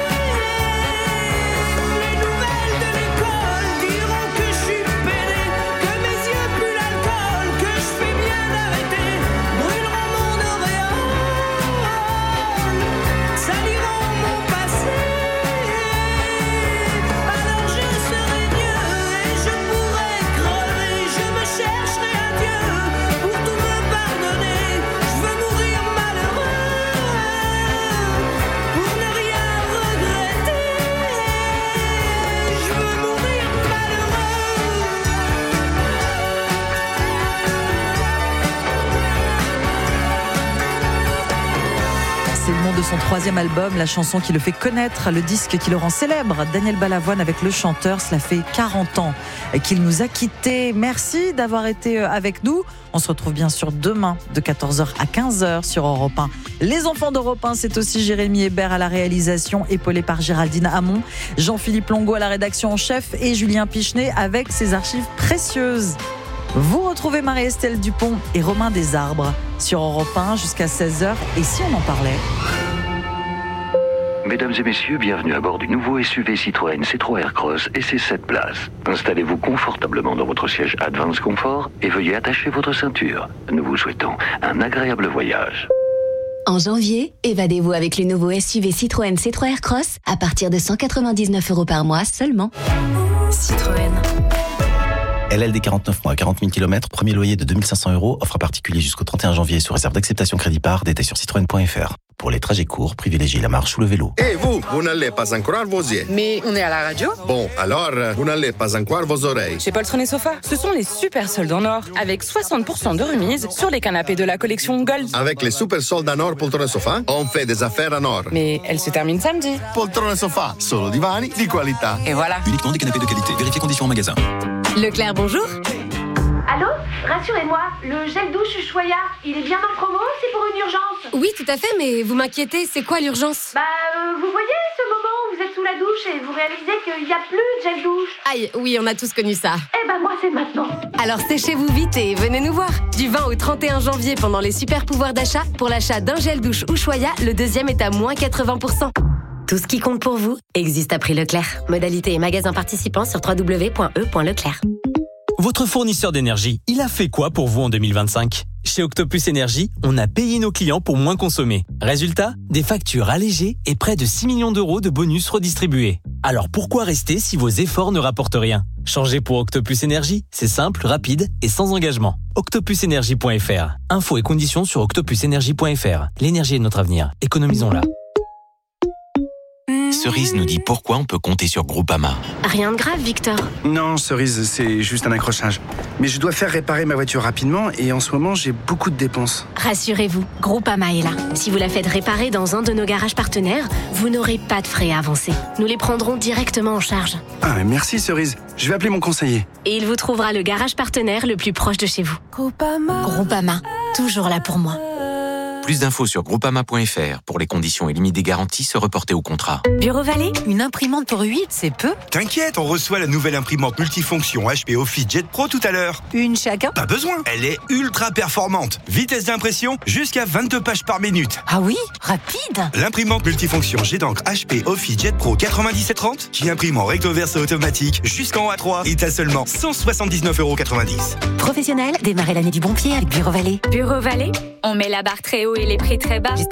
Les nouvelles de l'école diront que je suis pédé, que mes yeux puent l'alcool, que je fais bien d'arrêter. Brûleront mon auréole, saliront mon passé. Alors je serai mieux et je pourrai crever. Je me chercherai un Dieu pour tout me pardonner. Je veux mourir malheureux pour ne rien regretter. Je veux mourir C'est le nom de son 3e album, la chanson qui le fait connaître, le disque qui le rend célèbre. Daniel Balavoine avec le chanteur, cela fait 40 ans qu'il nous a quittés. Merci d'avoir été avec nous. On se retrouve bien sûr demain de 14h à 15h sur Europe 1. Les enfants d'Europe 1, c'est aussi Jérémy Hébert à la réalisation, épaulé par Géraldine Hamon, Jean-Philippe Longo à la rédaction en chef et Julien Pichenet avec ses archives précieuses. Vous retrouvez Marie-Estelle Dupont et Romain Desarbres sur Europe 1 jusqu'à 16h. Et si on en parlait ? Mesdames et messieurs, bienvenue à bord du nouveau SUV Citroën C3 Aircross et ses 7 places. Installez-vous confortablement dans votre siège Advance Comfort et veuillez attacher votre ceinture. Nous vous souhaitons un agréable voyage. En janvier, évadez-vous avec le nouveau SUV Citroën C3 Aircross à partir de 199 € par mois seulement. Citroën. LLD 49 mois, 40 000 km, premier loyer de 2 500 €, offre à particulier jusqu'au 31 janvier sous réserve d'acceptation crédit par, détail sur citroën.fr. Pour les trajets courts, privilégiez la marche ou le vélo. Et vous n'allez pas encore vos yeux. Mais on est à la radio. Bon, alors, vous n'allez pas encore vos oreilles. Chez Poltron et Sofa, ce sont les super soldes en or, avec 60% de remise sur les canapés de la collection Gold. Avec les super soldes en or Poltron et Sofa, on fait des affaires en or. Mais elle se termine samedi. Poltron et Sofa, solo divani di qualità. Et voilà. Uniquement des canapés de qualité. Vérifiez conditions en magasin. Leclerc, bonjour. Allô? Rassurez-moi, le gel douche Ushuaïa, il est bien en promo, c'est pour une urgence? Oui, tout à fait, mais vous m'inquiétez, c'est quoi l'urgence? Vous voyez ce moment où vous êtes sous la douche et vous réalisez qu'il n'y a plus de gel douche? Aïe, oui, on a tous connu ça. Moi c'est maintenant. Alors séchez-vous vite et venez nous voir. Du 20 au 31 janvier pendant les super pouvoirs d'achat, pour l'achat d'un gel douche Ushuaïa, le deuxième est à moins 80%. Tout ce qui compte pour vous existe à prix Leclerc. Modalité et magasins participants sur www.e.leclerc. Votre fournisseur d'énergie, il a fait quoi pour vous en 2025 ? Chez Octopus Énergie, on a payé nos clients pour moins consommer. Résultat, des factures allégées et près de 6 millions € de bonus redistribués. Alors pourquoi rester si vos efforts ne rapportent rien ? Changez pour Octopus Énergie, c'est simple, rapide et sans engagement. octopusenergie.fr. Infos et conditions sur octopusenergie.fr. L'énergie est notre avenir, économisons-la. Cerise nous dit pourquoi on peut compter sur Groupama. Rien de grave, Victor. Non, Cerise, c'est juste un accrochage. Mais je dois faire réparer ma voiture rapidement et en ce moment, j'ai beaucoup de dépenses. Rassurez-vous, Groupama est là. Si vous la faites réparer dans un de nos garages partenaires, vous n'aurez pas de frais à avancer. Nous les prendrons directement en charge. Ah, merci Cerise. Je vais appeler mon conseiller. Et il vous trouvera le garage partenaire le plus proche de chez vous. Groupama, toujours là pour moi. Plus d'infos sur groupama.fr. Pour les conditions et limites des garanties, se reporter au contrat. Bureau Vallée, une imprimante pour 8, c'est peu. T'inquiète, on reçoit la nouvelle imprimante multifonction HP Office Jet Pro tout à l'heure. Une chacun? Pas besoin, elle est ultra performante. Vitesse d'impression, jusqu'à 22 pages par minute. Ah oui, rapide. L'imprimante multifonction Jet d'encre HP Office Jet Pro 9730, qui imprime en recto verso automatique jusqu'en A3, est à seulement 179,90 €. Professionnel, démarrez l'année du bon pied avec Bureau Vallée. Bureau Vallée, on met la barre très haut et les prix très bas.